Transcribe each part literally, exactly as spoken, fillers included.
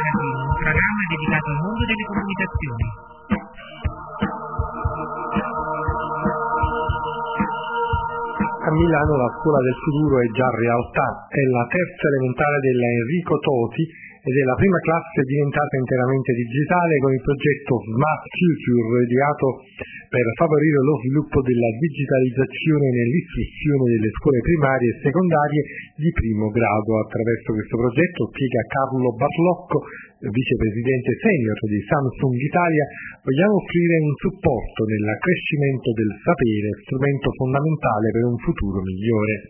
Magazine, un programma dedicato al mondo delle comunicazioni. A Milano la scuola del futuro è già realtà, è la terza elementare della Enrico Toti ed è la prima classe diventata interamente digitale con il progetto Smart Future, ideato per favorire lo sviluppo della digitalizzazione nell'istruzione delle scuole primarie e secondarie di primo grado. Attraverso questo progetto, spiega Carlo Barlocco, vicepresidente senior di Samsung Italia, vogliamo offrire un supporto nell'accrescimento del sapere, strumento fondamentale per un futuro migliore.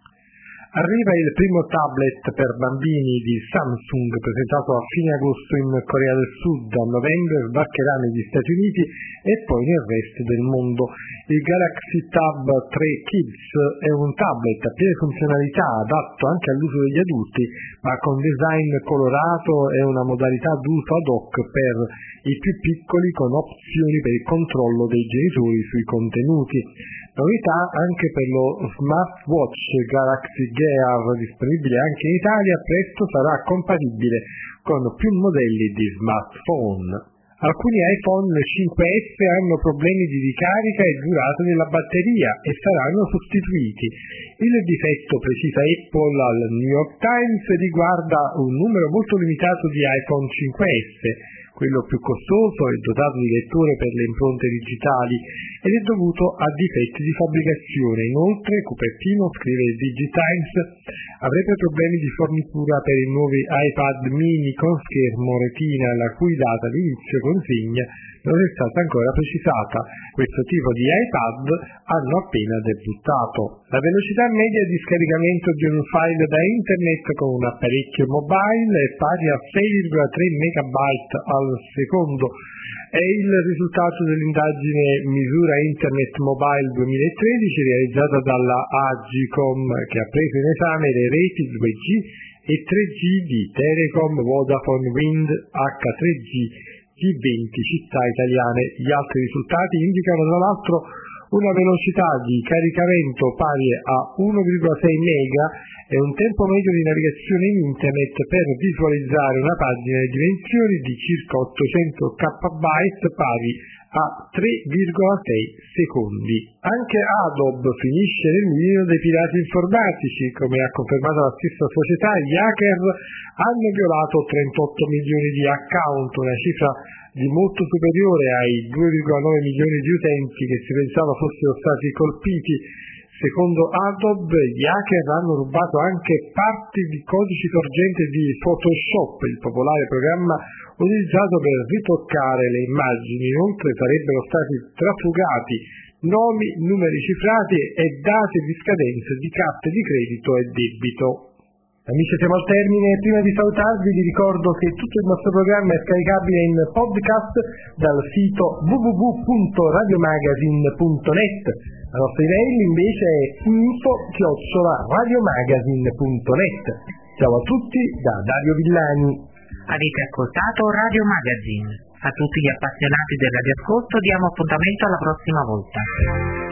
Arriva il primo tablet per bambini di Samsung, presentato a fine agosto in Corea del Sud. A novembre sbarcherà negli Stati Uniti e poi nel resto del mondo. Il Galaxy Tab tre Kids è un tablet a piene funzionalità, adatto anche all'uso degli adulti, ma con design colorato e una modalità d'uso ad hoc per i più piccoli, con opzioni per il controllo dei genitori sui contenuti. Novità anche per lo smartwatch Galaxy Gear, disponibile anche in Italia, presto sarà compatibile con più modelli di smartphone. Alcuni iPhone cinque S hanno problemi di ricarica e durata della batteria e saranno sostituiti. Il difetto, precisa Apple al New York Times, riguarda un numero molto limitato di iPhone cinque S, quello più costoso e dotato di lettore per le impronte digitali, ed è dovuto a difetti di fabbricazione. Inoltre, Cupertino, scrive il Digitimes, avrebbe problemi di fornitura per i nuovi iPad mini con schermo retina, la cui data di inizio consegna non è stata ancora precisata. Questo tipo di iPad hanno appena debuttato. La velocità media di scaricamento di un file da internet con un apparecchio mobile è pari a sei virgola tre megabyte al secondo. È il risultato dell'indagine Misura Internet Mobile duemilatredici realizzata dalla Agicom, che ha preso in esame le reti due G e tre G di Telecom, Vodafone, Wind, acca tre G di venti città italiane. Gli altri risultati indicano tra l'altro una velocità di caricamento pari a uno virgola sei mega e un tempo medio di navigazione in internet per visualizzare una pagina di dimensioni di circa ottocento kilobyte pari a tre virgola sei secondi. Anche Adobe finisce nel mirino dei pirati informatici. Come ha confermato la stessa società, gli hacker hanno violato trentotto milioni di account, una cifra di molto superiore ai due virgola nove milioni di utenti che si pensava fossero stati colpiti. Secondo Adobe, gli hacker hanno rubato anche parti di codici sorgente di Photoshop, il popolare programma utilizzato per ritoccare le immagini. Inoltre sarebbero stati trafugati nomi, numeri cifrati e date di scadenza di carte di credito e debito. Amici, siamo al termine. Prima di salutarvi vi ricordo che tutto il nostro programma è scaricabile in podcast dal sito w w w punto radiomagazine punto net. La nostra email invece è info chiocciola radiomagazine punto net. Ciao a tutti da Dario Villani. Avete ascoltato Radio Magazine. A tutti gli appassionati del radioascolto diamo appuntamento alla prossima volta.